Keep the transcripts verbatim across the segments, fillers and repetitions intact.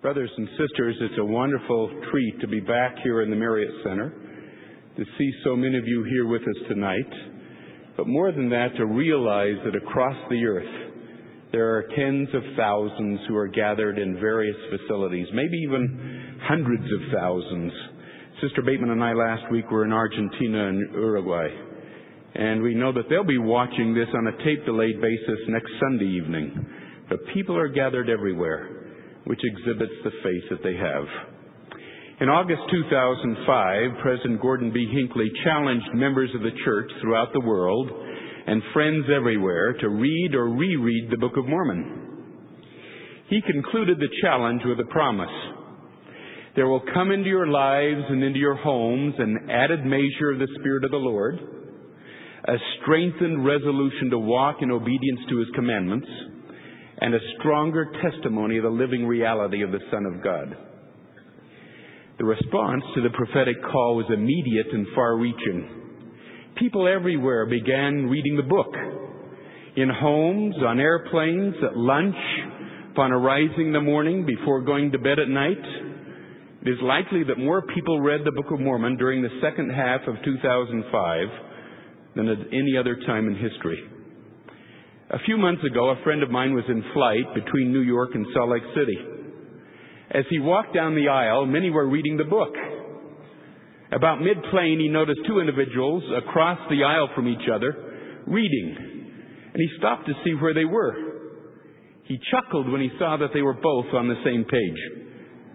Brothers and sisters, it's a wonderful treat to be back here in the Marriott Center, to see so many of you here with us tonight, but more than that, to realize that across the earth there are tens of thousands who are gathered in various facilities, maybe even hundreds of thousands. Sister Bateman and I last week were in Argentina and Uruguay, and we know that they'll be watching this on a tape-delayed basis next Sunday evening. But people are gathered everywhere, which exhibits the faith that they have. In August two thousand five, President Gordon B. Hinckley challenged members of the church throughout the world and friends everywhere to read or reread the Book of Mormon. He concluded the challenge with a promise. There will come into your lives and into your homes an added measure of the Spirit of the Lord, a strengthened resolution to walk in obedience to His commandments, and a stronger testimony of the living reality of the Son of God. The response to the prophetic call was immediate and far-reaching. People everywhere began reading the book. In homes, on airplanes, at lunch, upon arising in the morning, before going to bed at night. It is likely that more people read the Book of Mormon during the second half of two thousand five than at any other time in history. A few months ago, a friend of mine was in flight between New York and Salt Lake City. As he walked down the aisle, many were reading the book. About mid-plane, he noticed two individuals across the aisle from each other reading, and he stopped to see where they were. He chuckled when he saw that they were both on the same page.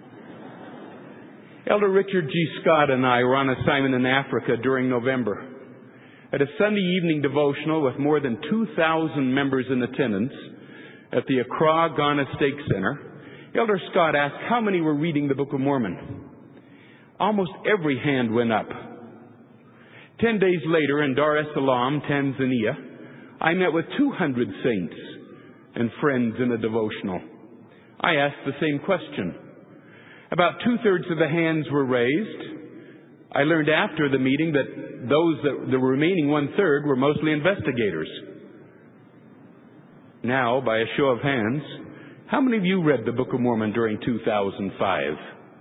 Elder Richard G. Scott and I were on assignment in Africa during November. At a Sunday evening devotional with more than two thousand members in attendance at the Accra, Ghana Stake Center, Elder Scott asked how many were reading the Book of Mormon. Almost every hand went up. Ten days later in Dar es Salaam, Tanzania, I met with two hundred saints and friends in a devotional. I asked the same question. About two-thirds of the hands were raised. I learned after the meeting that those that the remaining one-third were mostly investigators. Now, by a show of hands, how many of you read the Book of Mormon during two thousand five?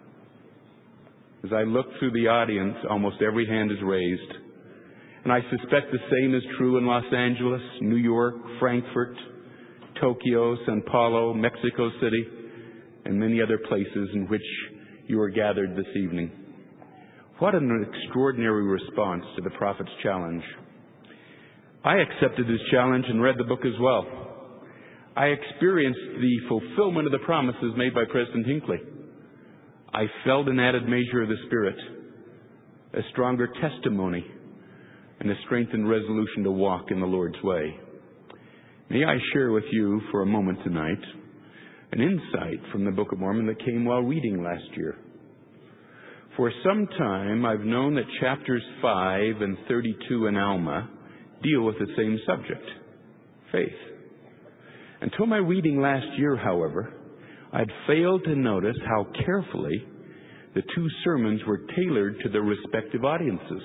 As I look through the audience, almost every hand is raised. And I suspect the same is true in Los Angeles, New York, Frankfurt, Tokyo, Sao Paulo, Mexico City, and many other places in which you are gathered this evening. What an extraordinary response to the prophet's challenge. I accepted his challenge and read the book as well. I experienced the fulfillment of the promises made by President Hinckley. I felt an added measure of the Spirit, a stronger testimony, and a strengthened resolution to walk in the Lord's way. May I share with you for a moment tonight an insight from the Book of Mormon that came while reading last year. For some time, I've known that chapters five and thirty-two in Alma deal with the same subject, faith. Until my reading last year, however, I'd failed to notice how carefully the two sermons were tailored to their respective audiences.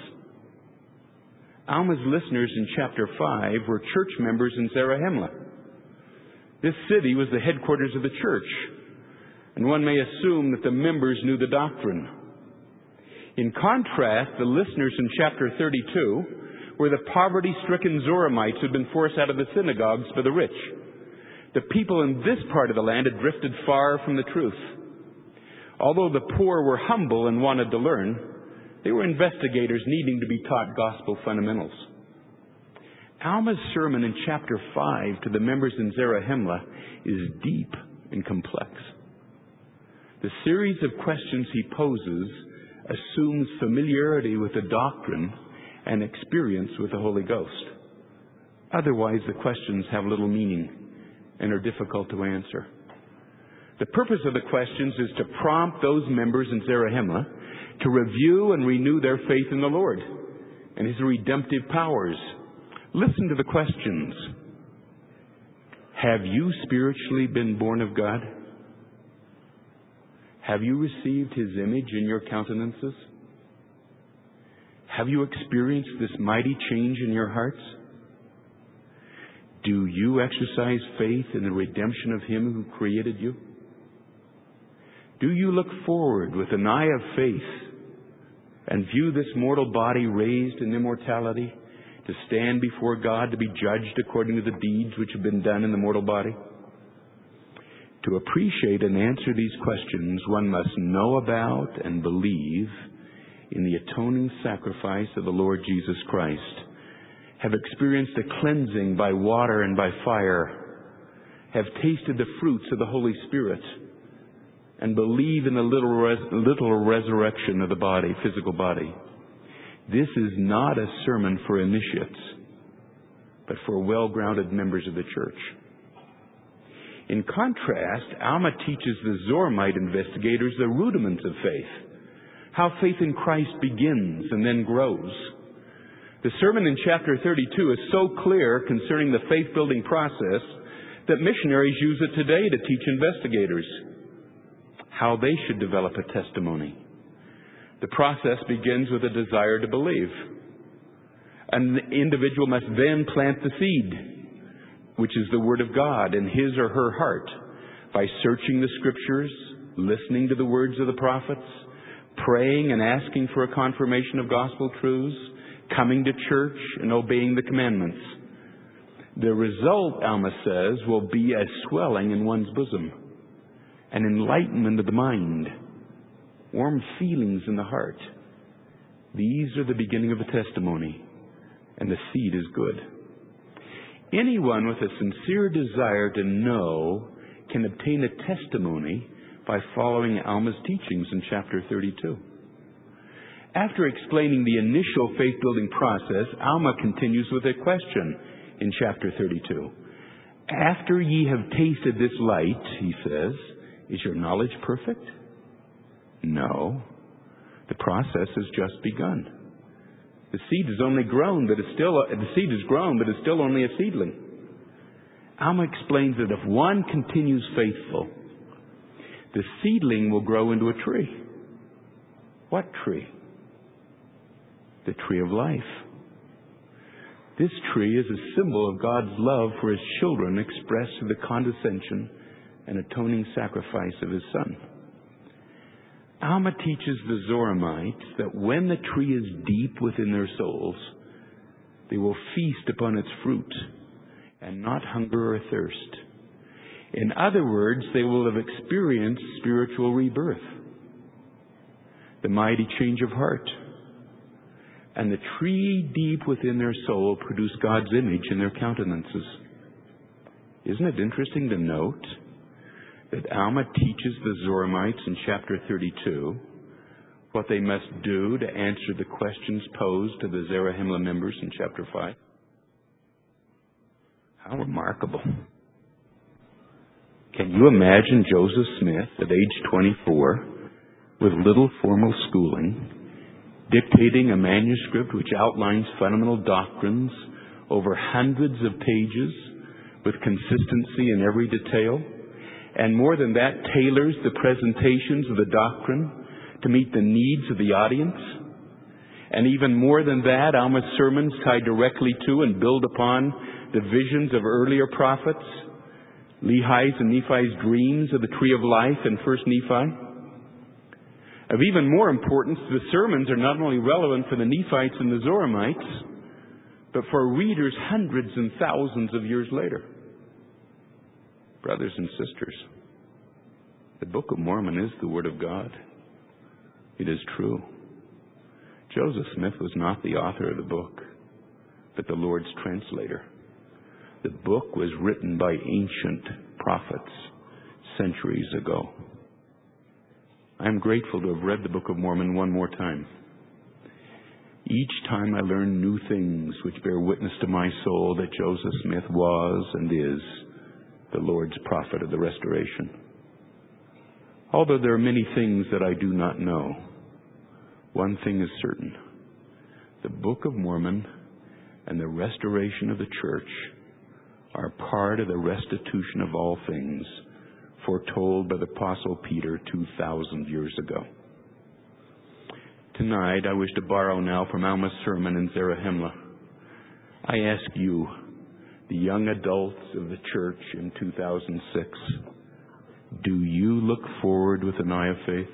Alma's listeners in chapter five were church members in Zarahemla. This city was the headquarters of the church, and one may assume that the members knew the doctrine. In contrast, the listeners in chapter thirty-two were the poverty-stricken Zoramites who had been forced out of the synagogues for the rich. The people in this part of the land had drifted far from the truth. Although the poor were humble and wanted to learn, they were investigators needing to be taught gospel fundamentals. Alma's sermon in chapter five to the members in Zarahemla is deep and complex. The series of questions he poses assumes familiarity with the doctrine and experience with the Holy Ghost. Otherwise, the questions have little meaning and are difficult to answer. The purpose of the questions is to prompt those members in Zarahemla to review and renew their faith in the Lord and His redemptive powers. Listen to the questions. Have you spiritually been born of God? Have you received His image in your countenances? Have you experienced this mighty change in your hearts? Do you exercise faith in the redemption of Him who created you? Do you look forward with an eye of faith and view this mortal body raised in immortality to stand before God to be judged according to the deeds which have been done in the mortal body? To appreciate and answer these questions, one must know about and believe in the atoning sacrifice of the Lord Jesus Christ, have experienced a cleansing by water and by fire, have tasted the fruits of the Holy Spirit, and believe in the literal, res- literal resurrection of the body, physical body. This is not a sermon for initiates, but for well-grounded members of the church. In contrast, Alma teaches the Zoramite investigators the rudiments of faith, how faith in Christ begins and then grows. The sermon in chapter thirty-two is so clear concerning the faith-building process that missionaries use it today to teach investigators how they should develop a testimony. The process begins with a desire to believe. An individual must then plant the seed, which is the Word of God, in his or her heart by searching the Scriptures, listening to the words of the prophets, praying and asking for a confirmation of gospel truths, coming to church and obeying the commandments. The result, Alma says, will be a swelling in one's bosom, an enlightenment of the mind, warm feelings in the heart. These are the beginning of a testimony, and the seed is good. Anyone with a sincere desire to know can obtain a testimony by following Alma's teachings in chapter thirty-two. After explaining the initial faith-building process, Alma continues with a question in chapter thirty-two. After ye have tasted this light, he says, is your knowledge perfect? No. The process has just begun. The seed is only grown, but it's still the seed is grown, but it's still only a seedling. Alma explains that if one continues faithful, the seedling will grow into a tree. What tree? The tree of life. This tree is a symbol of God's love for His children expressed through the condescension and atoning sacrifice of His Son. Alma teaches the Zoramites that when the tree is deep within their souls, they will feast upon its fruit and not hunger or thirst. In other words, they will have experienced spiritual rebirth, the mighty change of heart, and the tree deep within their soul produce God's image in their countenances. Isn't it interesting to note that Alma teaches the Zoramites in chapter thirty-two what they must do to answer the questions posed to the Zarahemla members in chapter five? How remarkable. Can you imagine Joseph Smith at age twenty-four with little formal schooling dictating a manuscript which outlines fundamental doctrines over hundreds of pages with consistency in every detail, and more than that, tailors the presentations of the doctrine to meet the needs of the audience? And even more than that, Alma's sermons tie directly to and build upon the visions of earlier prophets, Lehi's and Nephi's dreams of the tree of life in First Nephi. Of even more importance, the sermons are not only relevant for the Nephites and the Zoramites, but for readers hundreds and thousands of years later. Brothers and sisters, the Book of Mormon is the Word of God. It is true. Joseph Smith was not the author of the book, but the Lord's translator. The book was written by ancient prophets centuries ago. I am grateful to have read the Book of Mormon one more time. Each time I learn new things which bear witness to my soul that Joseph Smith was and is the Lord's prophet of the restoration. Although there are many things that I do not know, one thing is certain. The Book of Mormon and the restoration of the church are part of the restitution of all things foretold by the Apostle Peter two thousand years ago. Tonight, I wish to borrow now from Alma's sermon in Zarahemla. I ask you, the young adults of the church in two thousand six, Do you look forward with an eye of faith?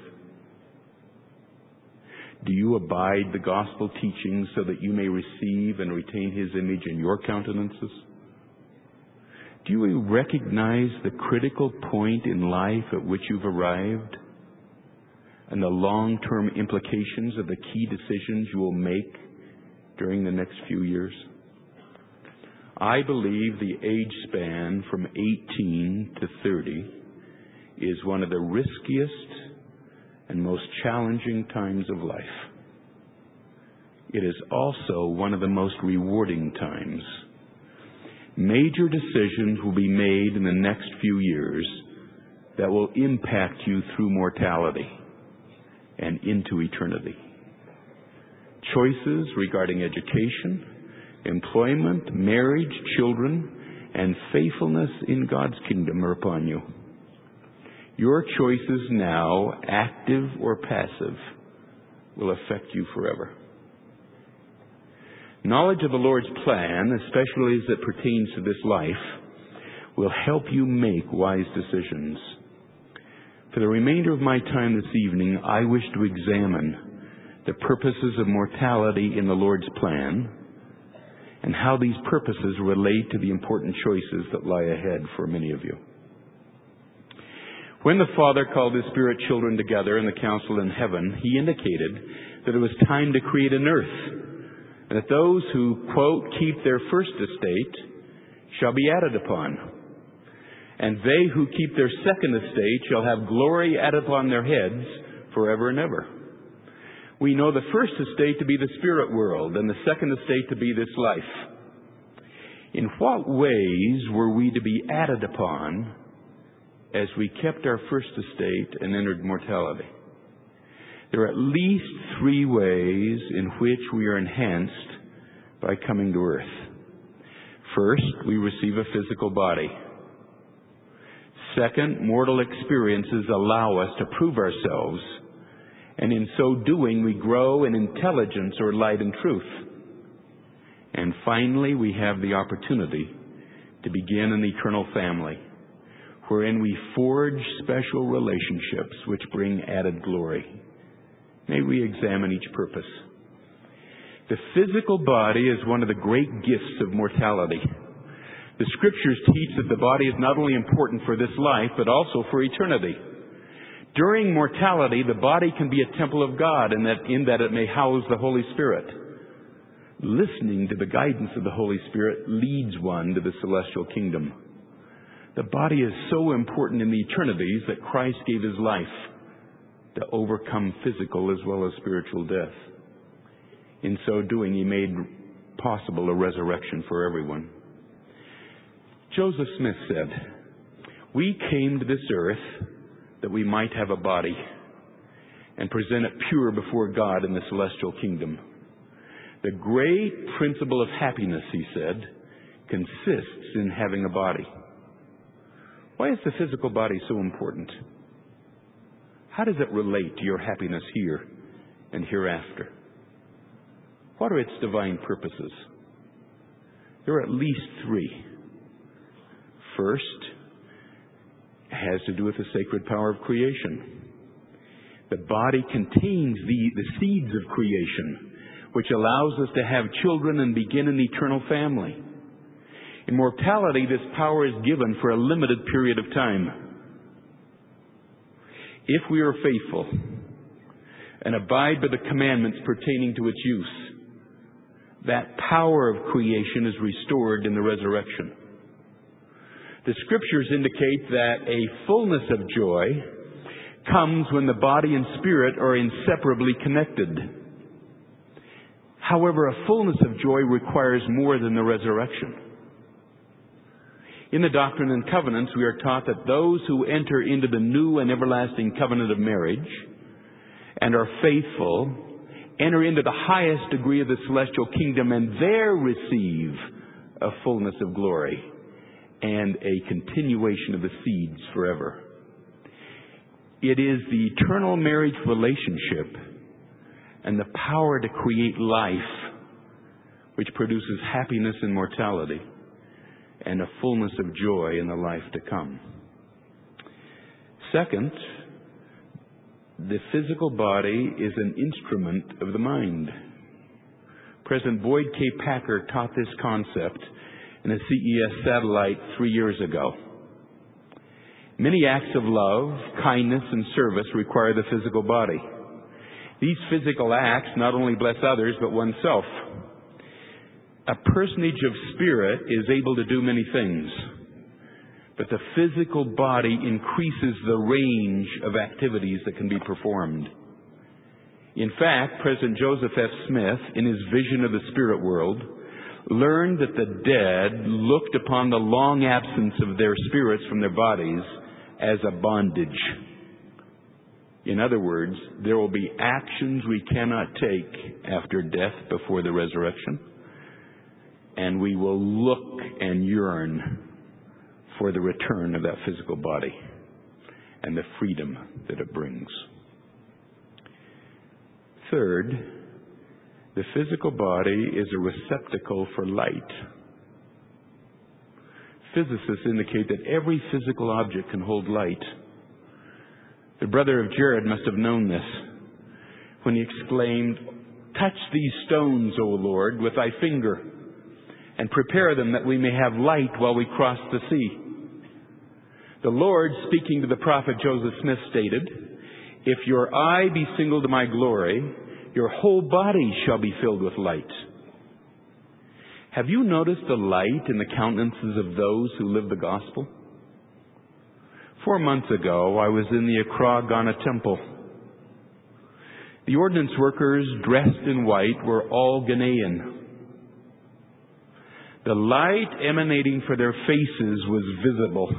Do you abide the gospel teachings so that you may receive and retain His image in your countenances? Do you recognize the critical point in life at which you've arrived and the long-term implications of the key decisions you will make during the next few years? I believe the age span from eighteen to thirty is one of the riskiest and most challenging times of life. It is also one of the most rewarding times. Major decisions will be made in the next few years that will impact you through mortality and into eternity. Choices regarding education, employment, marriage, children, and faithfulness in God's kingdom are upon you. Your choices now, active or passive, will affect you forever. Knowledge of the Lord's plan, especially as it pertains to this life, will help you make wise decisions. For the remainder of my time this evening, I wish to examine the purposes of mortality in the Lord's plan and how these purposes relate to the important choices that lie ahead for many of you. When the Father called His Spirit children together in the council in heaven, He indicated that it was time to create an earth, and that those who, quote, keep their first estate shall be added upon, and they who keep their second estate shall have glory added upon their heads forever and ever. We know the first estate to be the spirit world, and the second estate to be this life. In what ways were we to be added upon as we kept our first estate and entered mortality? There are at least three ways in which we are enhanced by coming to earth. First, we receive a physical body. Second, mortal experiences allow us to prove ourselves, and in so doing, we grow in intelligence or light and truth. And finally, we have the opportunity to begin an eternal family, wherein we forge special relationships which bring added glory. May we examine each purpose. The physical body is one of the great gifts of mortality. The Scriptures teach that the body is not only important for this life, but also for eternity. During mortality, the body can be a temple of God, and that in that it may house the Holy Spirit. Listening to the guidance of the Holy Spirit leads one to the celestial kingdom. The body is so important in the eternities that Christ gave His life to overcome physical as well as spiritual death. In so doing, He made possible a resurrection for everyone. Joseph Smith said, "We came to this earth that we might have a body and present it pure before God in the celestial kingdom. The great principle of happiness," he said, "consists in having a body." Why is the physical body so important? How does it relate to your happiness here and hereafter? What are its divine purposes? There are at least three. First, it has to do with the sacred power of creation. The body contains the, the seeds of creation, which allows us to have children and begin an eternal family. In mortality, this power is given for a limited period of time. If we are faithful and abide by the commandments pertaining to its use, that power of creation is restored in the resurrection. The Scriptures indicate that a fullness of joy comes when the body and spirit are inseparably connected. However, a fullness of joy requires more than the resurrection. In the Doctrine and Covenants, we are taught that those who enter into the new and everlasting covenant of marriage and are faithful enter into the highest degree of the celestial kingdom, and there receive a fullness of glory and a continuation of the seeds forever. It is the eternal marriage relationship and the power to create life which produces happiness in mortality and a fullness of joy in the life to come. Second, the physical body is an instrument of the mind. President Boyd K. Packer taught this concept in a C E S satellite three years ago. Many acts of love, kindness, and service require the physical body. These physical acts not only bless others, but oneself. A personage of spirit is able to do many things, but the physical body increases the range of activities that can be performed. In fact, President Joseph F. Smith, in his vision of the spirit world, learned that the dead looked upon the long absence of their spirits from their bodies as a bondage. In other words, there will be actions we cannot take after death before the resurrection, and we will look and yearn for the return of that physical body and the freedom that it brings. Third, the physical body is a receptacle for light. Physicists indicate that every physical object can hold light. The brother of Jared must have known this when he exclaimed, "Touch these stones, O Lord, with thy finger, and prepare them that we may have light while we cross the sea." The Lord, speaking to the prophet Joseph Smith, stated, "If your eye be single to my glory, your whole body shall be filled with light." Have you noticed the light in the countenances of those who live the gospel? Four months ago, I was in the Accra, Ghana temple. The ordnance workers dressed in white were all Ghanaian. The light emanating from their faces was visible.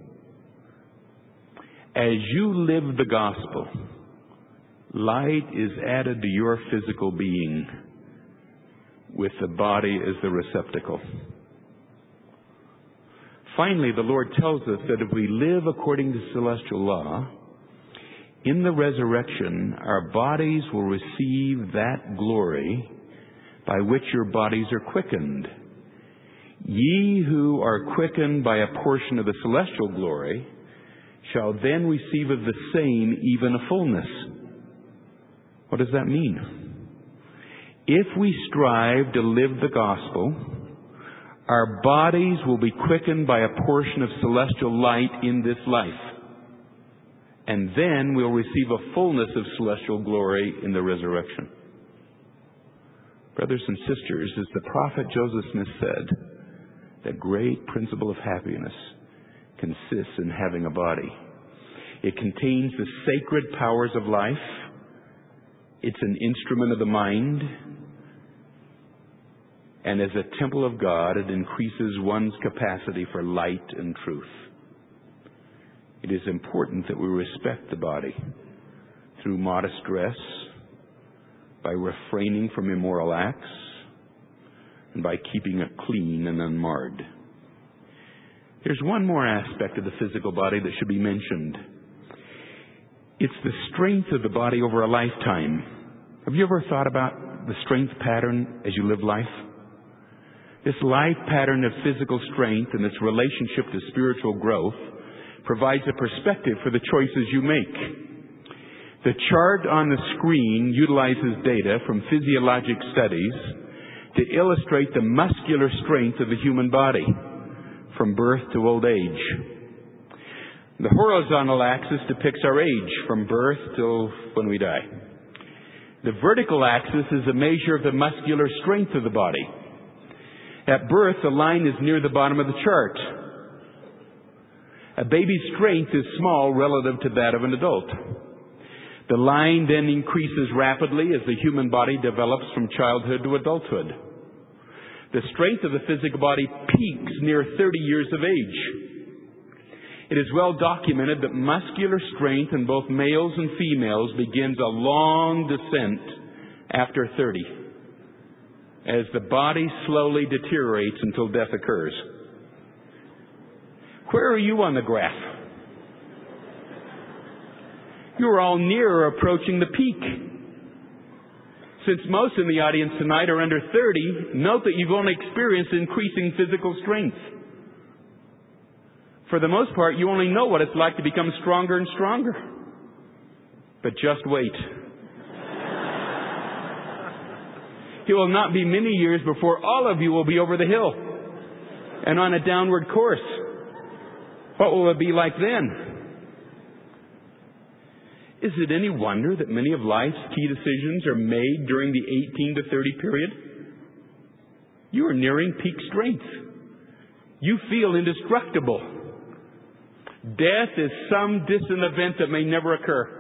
As you live the gospel, light is added to your physical being, with the body as the receptacle. Finally, the Lord tells us that if we live according to celestial law, in the resurrection, our bodies will receive that glory by which your bodies are quickened. Ye who are quickened by a portion of the celestial glory shall then receive of the same even a fullness. What does that mean? If we strive to live the gospel, our bodies will be quickened by a portion of celestial light in this life. And then we'll receive a fullness of celestial glory in the resurrection. Brothers and sisters, as the prophet Joseph Smith said, the great principle of happiness consists in having a body. It contains the sacred powers of life. It's an instrument of the mind. And as a temple of God, it increases one's capacity for light and truth. It is important that we respect the body through modest dress, by refraining from immoral acts, and by keeping it clean and unmarred. There's one more aspect of the physical body that should be mentioned. It's the strength of the body over a lifetime. Have you ever thought about the strength pattern as you live life? This life pattern of physical strength and its relationship to spiritual growth provides a perspective for the choices you make. The chart on the screen utilizes data from physiologic studies to illustrate the muscular strength of the human body from birth to old age. The horizontal axis depicts our age from birth till when we die. The vertical axis is a measure of the muscular strength of the body. At birth, the line is near the bottom of the chart. A baby's strength is small relative to that of an adult. The line then increases rapidly as the human body develops from childhood to adulthood. The strength of the physical body peaks near thirty years of age. It is well documented that muscular strength in both males and females begins a long descent after thirty, as the body slowly deteriorates until death occurs. Where are you on the graph? You're all near or approaching the peak. Since most in the audience tonight are under thirty, note that you've only experienced increasing physical strength. For the most part, you only know what it's like to become stronger and stronger. But just wait. It will not be many years before all of you will be over the hill and on a downward course. What will it be like then? Is it any wonder that many of life's key decisions are made during the eighteen to thirty period? You are nearing peak strength. You feel indestructible. Death is some distant event that may never occur.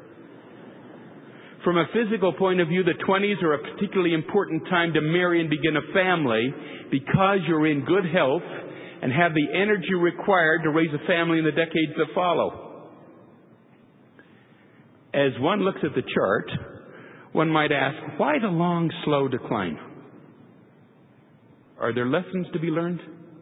From a physical point of view, the twenties are a particularly important time to marry and begin a family because you're in good health and have the energy required to raise a family in the decades that follow. As one looks at the chart, one might ask, why the long, slow decline? Are there lessons to be learned?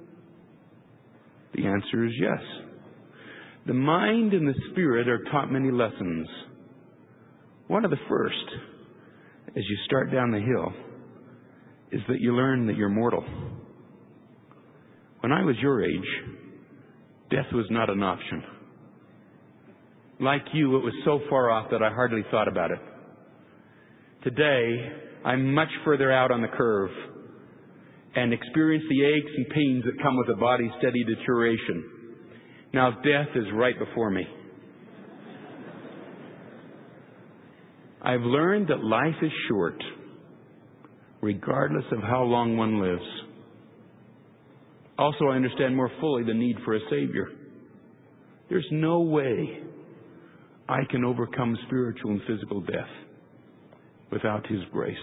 The answer is yes. The mind and the spirit are taught many lessons. One of the first, as you start down the hill, is that you learn that you're mortal. When I was your age, death was not an option. Like you, it was so far off that I hardly thought about it. Today, I'm much further out on the curve and experience the aches and pains that come with a body's steady deterioration. Now, death is right before me. I've learned that life is short, regardless of how long one lives. Also, I understand more fully the need for a Savior. There's no way I can overcome spiritual and physical death without His grace.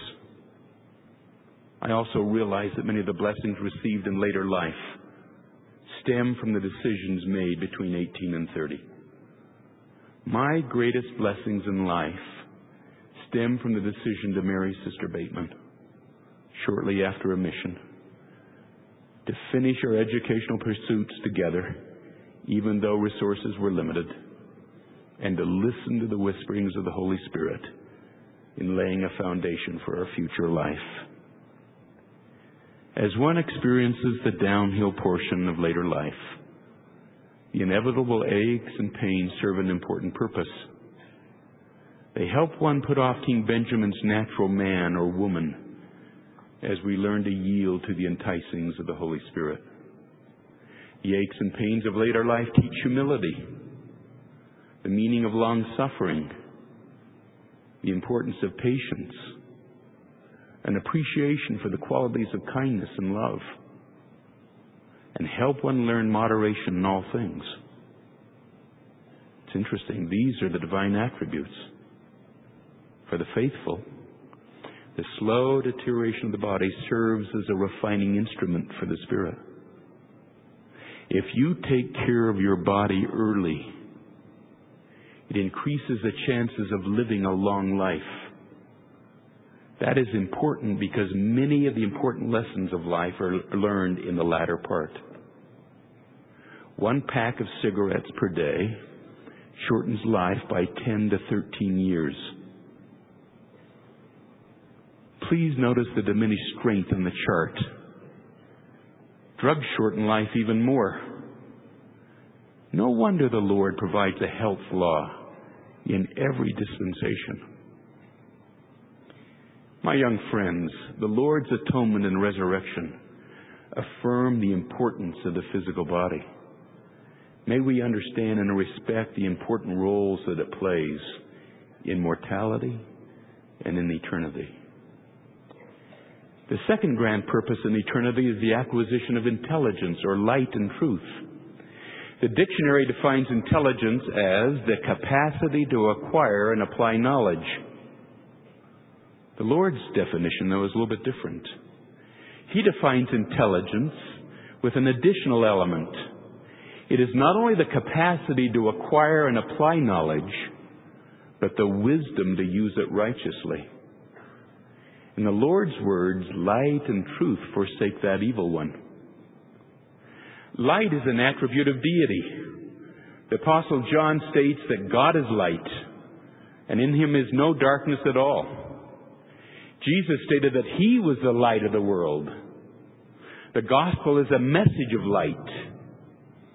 I also realize that many of the blessings received in later life stem from the decisions made between eighteen and thirty. My greatest blessings in life stem from the decision to marry Sister Bateman shortly after a mission, to finish our educational pursuits together, even though resources were limited, and to listen to the whisperings of the Holy Spirit in laying a foundation for our future life. As one experiences the downhill portion of later life, the inevitable aches and pains serve an important purpose. They help one put off King Benjamin's natural man or woman as we learn to yield to the enticings of the Holy Spirit. The aches and pains of later life teach humility, the meaning of long-suffering, the importance of patience, an appreciation for the qualities of kindness and love, and help one learn moderation in all things. It's interesting. These are the divine attributes. For the faithful, the slow deterioration of the body serves as a refining instrument for the spirit. If you take care of your body early, it increases the chances of living a long life. That is important because many of the important lessons of life are learned in the latter part. One pack of cigarettes per day shortens life by ten to thirteen years. Please notice the diminished strength in the chart. Drugs shorten life even more. No wonder the Lord provides a health law in every dispensation. My young friends, the Lord's atonement and resurrection affirm the importance of the physical body. May we understand and respect the important roles that it plays in mortality and in eternity. The second grand purpose in eternity is the acquisition of intelligence or light and truth. The dictionary defines intelligence as the capacity to acquire and apply knowledge. The Lord's definition, though, is a little bit different. He defines intelligence with an additional element. It is not only the capacity to acquire and apply knowledge, but the wisdom to use it righteously. In the Lord's words, light and truth forsake that evil one. Light is an attribute of deity. The Apostle John states that God is light, and in Him is no darkness at all. Jesus stated that He was the light of the world. The gospel is a message of light.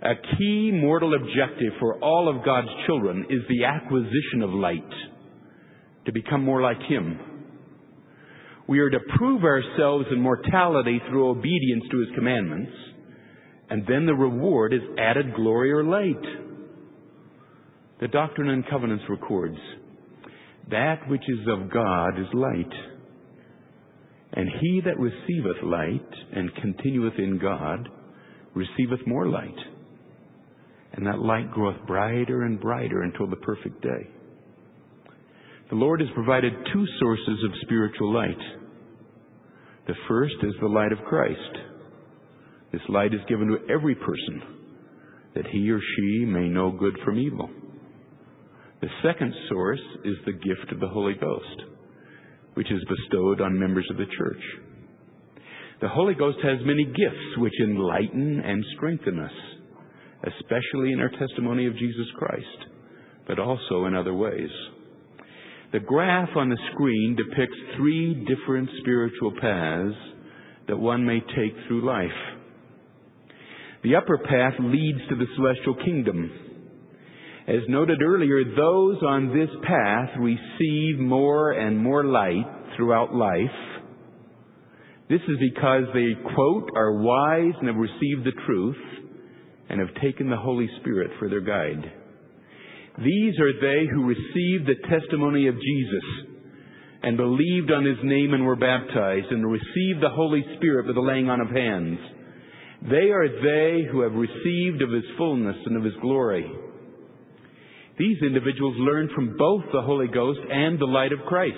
A key mortal objective for all of God's children is the acquisition of light, to become more like Him. We are to prove ourselves in mortality through obedience to His commandments, and then the reward is added glory or light. The Doctrine and Covenants records, that which is of God is light. And he that receiveth light and continueth in God receiveth more light. And that light groweth brighter and brighter until the perfect day. The Lord has provided two sources of spiritual light. The first is the light of Christ. This light is given to every person, that he or she may know good from evil. The second source is the gift of the Holy Ghost, which is bestowed on members of the church. The Holy Ghost has many gifts which enlighten and strengthen us, especially in our testimony of Jesus Christ, but also in other ways. The graph on the screen depicts three different spiritual paths that one may take through life. The upper path leads to the celestial kingdom. As noted earlier, those on this path receive more and more light throughout life. This is because they, quote, are wise and have received the truth and have taken the Holy Spirit for their guide. These are they who received the testimony of Jesus and believed on His name and were baptized and received the Holy Spirit with the laying on of hands. They are they who have received of His fullness and of His glory. These individuals learn from both the Holy Ghost and the light of Christ.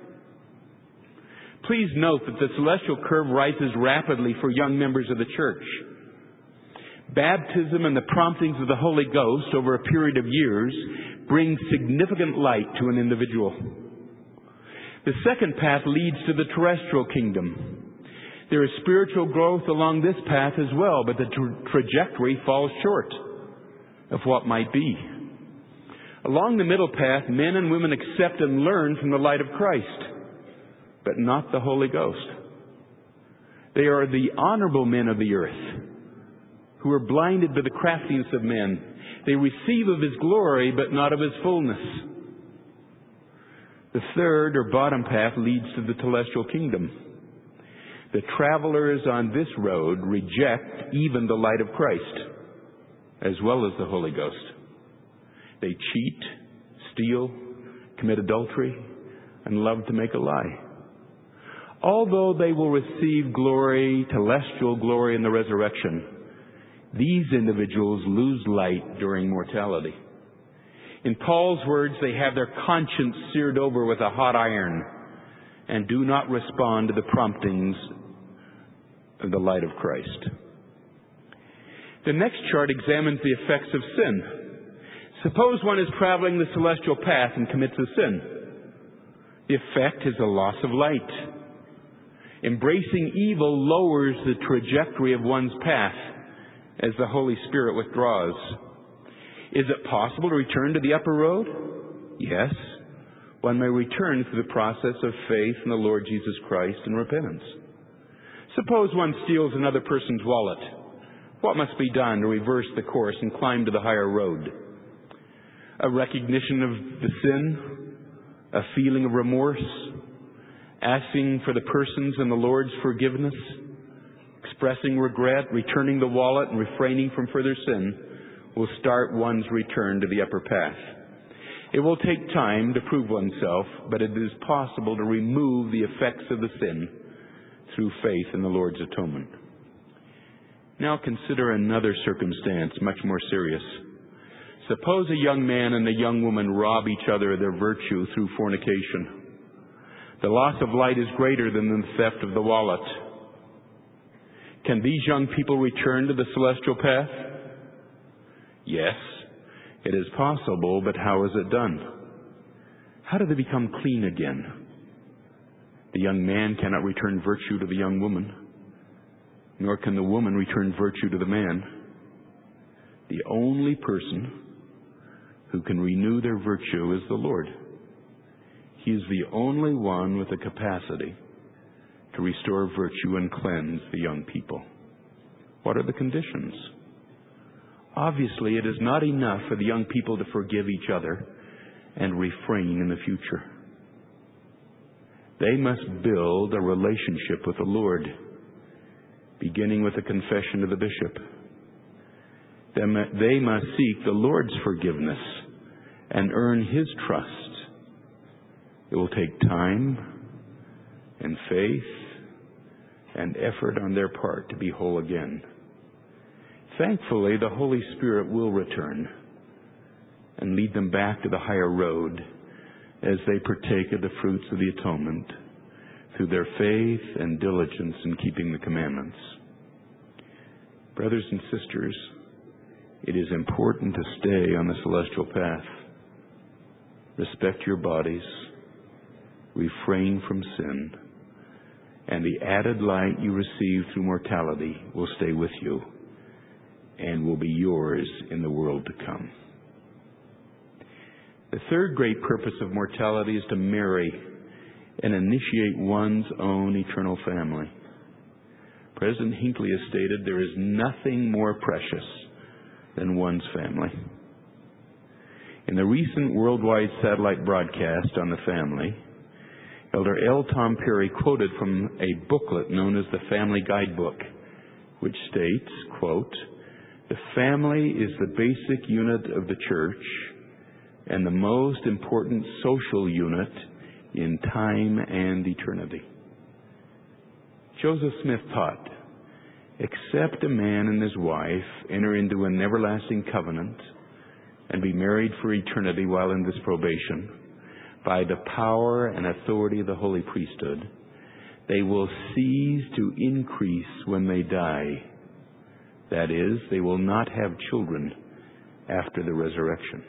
Please note that the celestial curve rises rapidly for young members of the church. Baptism and the promptings of the Holy Ghost over a period of years bring significant light to an individual. The second path leads to the terrestrial kingdom. There is spiritual growth along this path as well, but the tra- trajectory falls short of what might be. Along the middle path, men and women accept and learn from the light of Christ, but not the Holy Ghost. They are the honorable men of the earth, who are blinded by the craftiness of men. They receive of His glory, but not of His fullness. The third or bottom path leads to the celestial kingdom. The travelers on this road reject even the light of Christ, as well as the Holy Ghost. They cheat, steal, commit adultery, and love to make a lie. Although they will receive glory, celestial glory in the resurrection, these individuals lose light during mortality. In Paul's words, they have their conscience seared over with a hot iron and do not respond to the promptings of the light of Christ. The next chart examines the effects of sin. Suppose one is traveling the celestial path and commits a sin. The effect is a loss of light. Embracing evil lowers the trajectory of one's path as the Holy Spirit withdraws. Is it possible to return to the upper road? Yes. One may return through the process of faith in the Lord Jesus Christ and repentance. Suppose one steals another person's wallet. What must be done to reverse the course and climb to the higher road? A recognition of the sin, a feeling of remorse, asking for the person's and the Lord's forgiveness, expressing regret, returning the wallet, and refraining from further sin will start one's return to the upper path. It will take time to prove oneself, but it is possible to remove the effects of the sin through faith in the Lord's atonement. Now consider another circumstance much more serious. Suppose a young man and a young woman rob each other of their virtue through fornication. The loss of light is greater than the theft of the wallet. Can these young people return to the celestial path? Yes, it is possible, but how is it done? How do they become clean again? The young man cannot return virtue to the young woman, nor can the woman return virtue to the man. The only person who can renew their virtue is the Lord. He is the only one with the capacity to restore virtue and cleanse the young people. What are the conditions? Obviously, it is not enough for the young people to forgive each other and refrain in the future. They must build a relationship with the Lord, beginning with a confession to the bishop. They must seek the Lord's forgiveness and earn His trust. It will take time and faith and effort on their part to be whole again. Thankfully, the Holy Spirit will return and lead them back to the higher road as they partake of the fruits of the atonement through their faith and diligence in keeping the commandments. Brothers and sisters, it is important to stay on the celestial path. Respect your bodies, refrain from sin, and the added light you receive through mortality will stay with you and will be yours in the world to come. The third great purpose of mortality is to marry and initiate one's own eternal family. President Hinckley has stated there is nothing more precious than one's family. In the recent worldwide satellite broadcast on the family, Elder L. Tom Perry quoted from a booklet known as the Family Guidebook, which states, quote, "The family is the basic unit of the church and the most important social unit in time and eternity." Joseph Smith taught, "Except a man and his wife enter into an everlasting covenant and be married for eternity while in this probation, by the power and authority of the holy priesthood, they will cease to increase when they die. That is, they will not have children after the resurrection."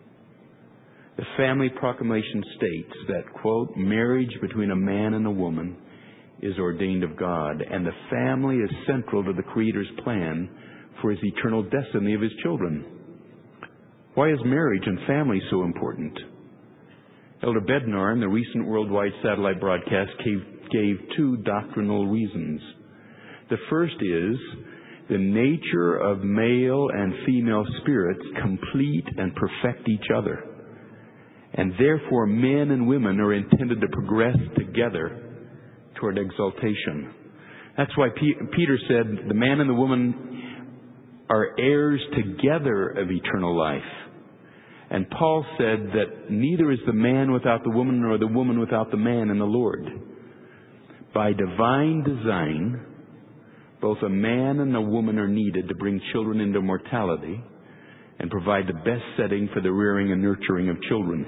The Family Proclamation states that, quote, "Marriage between a man and a woman is ordained of God, and the family is central to the Creator's plan for His eternal destiny of His children." Why is marriage and family so important? Elder Bednar, in the recent worldwide satellite broadcast, gave, gave two doctrinal reasons. The first is the nature of male and female spirits complete and perfect each other, and therefore men and women are intended to progress together toward exaltation. That's why P- Peter said the man and the woman are heirs together of eternal life. And Paul said that neither is the man without the woman nor the woman without the man in the Lord. By divine design, both a man and a woman are needed to bring children into mortality and provide the best setting for the rearing and nurturing of children.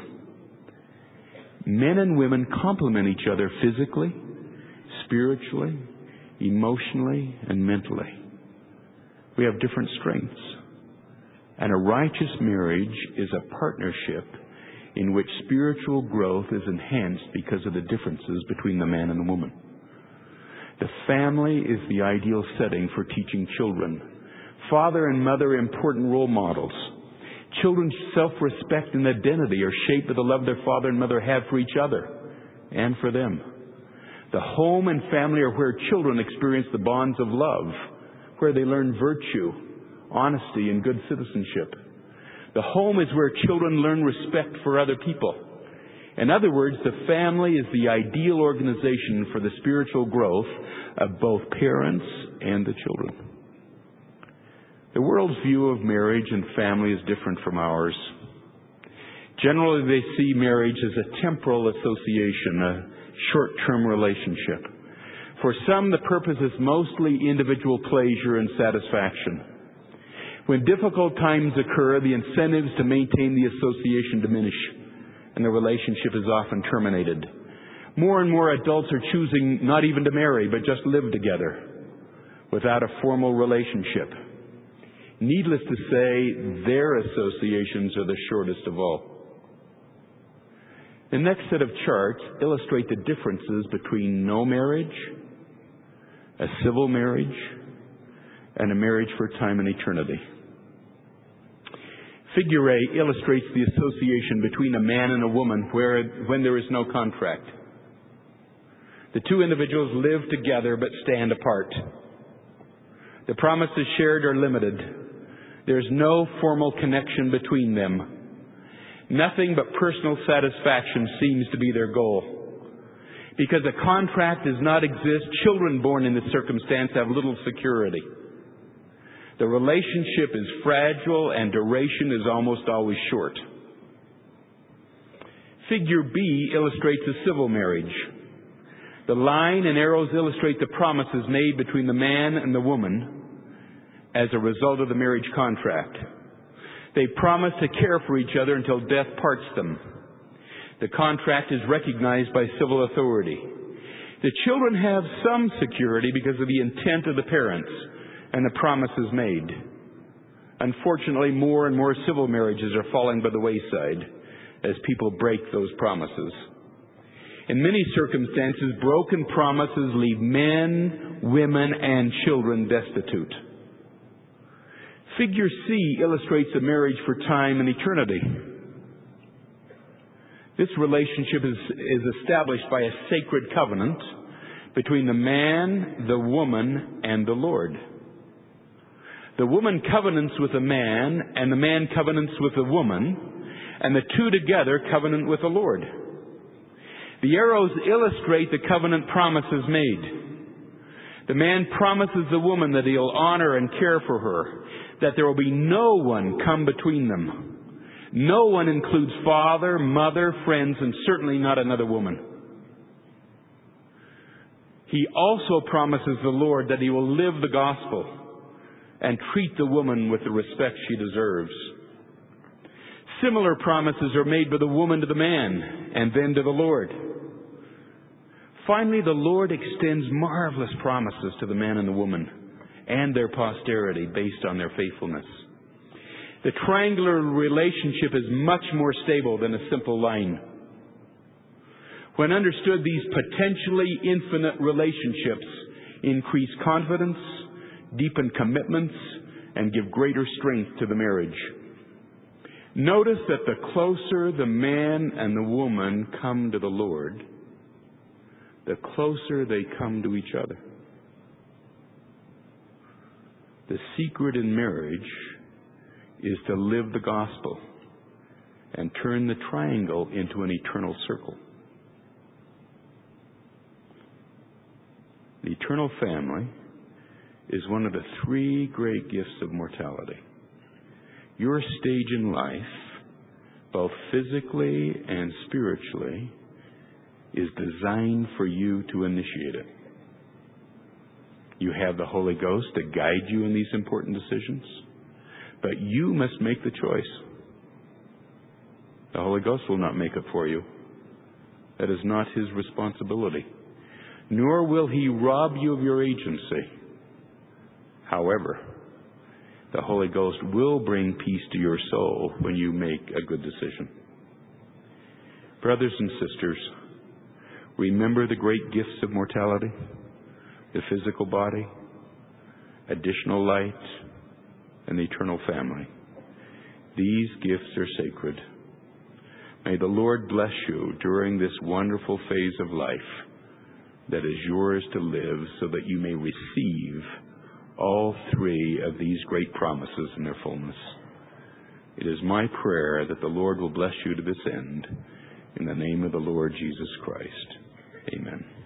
Men and women complement each other physically, spiritually, emotionally, and mentally. We have different strengths. And a righteous marriage is a partnership in which spiritual growth is enhanced because of the differences between the man and the woman. The family is the ideal setting for teaching children. Father and mother are important role models. Children's self-respect and identity are shaped by the love their father and mother have for each other and for them. The home and family are where children experience the bonds of love, where they learn virtue, honesty, and good citizenship. The home is where children learn respect for other people. In other words, the family is the ideal organization for the spiritual growth of both parents and the children. The world's view of marriage and family is different from ours. Generally, they see marriage as a temporal association, a short-term relationship. For some, the purpose is mostly individual pleasure and satisfaction. When difficult times occur, the incentives to maintain the association diminish, and the relationship is often terminated. More and more adults are choosing not even to marry, but just live together without a formal relationship. Needless to say, their associations are the shortest of all. The next set of charts illustrate the differences between no marriage, a civil marriage, and a marriage for time and eternity. Figure A illustrates the association between a man and a woman where, when there is no contract. The two individuals live together but stand apart. The promises shared are limited. There's no formal connection between them. Nothing but personal satisfaction seems to be their goal. Because a contract does not exist, children born in this circumstance have little security. The relationship is fragile and duration is almost always short. Figure B illustrates a civil marriage. The line and arrows illustrate the promises made between the man and the woman as a result of the marriage contract. They promise to care for each other until death parts them. The contract is recognized by civil authority. The children have some security because of the intent of the parents and the promises made. Unfortunately, more and more civil marriages are falling by the wayside as people break those promises. In many circumstances, broken promises leave men, women, and children destitute. Figure C illustrates a marriage for time and eternity. This relationship is, is established by a sacred covenant between the man, the woman, and the Lord. The woman covenants with the man, and the man covenants with the woman, and the two together covenant with the Lord. The arrows illustrate the covenant promises made. The man promises the woman that he'll honor and care for her, that there will be no one come between them. No one includes father, mother, friends, and certainly not another woman. He also promises the Lord that he will live the gospel and treat the woman with the respect she deserves. Similar promises are made by the woman to the man and then to the Lord. Finally, the Lord extends marvelous promises to the man and the woman and their posterity based on their faithfulness. The triangular relationship is much more stable than a simple line. When understood, these potentially infinite relationships increase confidence, deepen commitments, and give greater strength to the marriage. Notice that the closer the man and the woman come to the Lord, the closer they come to each other. The secret in marriage is to live the gospel and turn the triangle into an eternal circle. The eternal family is one of the three great gifts of mortality. Your stage in life, both physically and spiritually, is designed for you to initiate it. You have the Holy Ghost to guide you in these important decisions, but you must make the choice. The Holy Ghost will not make it for you. That is not His responsibility. Nor will He rob you of your agency. However, the Holy Ghost will bring peace to your soul when you make a good decision. Brothers and sisters, remember the great gifts of mortality, the physical body, additional light, and the eternal family. These gifts are sacred. May the Lord bless you during this wonderful phase of life that is yours to live, so that you may receive all three of these great promises in their fullness. It is my prayer that the Lord will bless you to this end. In the name of the Lord Jesus Christ. Amen.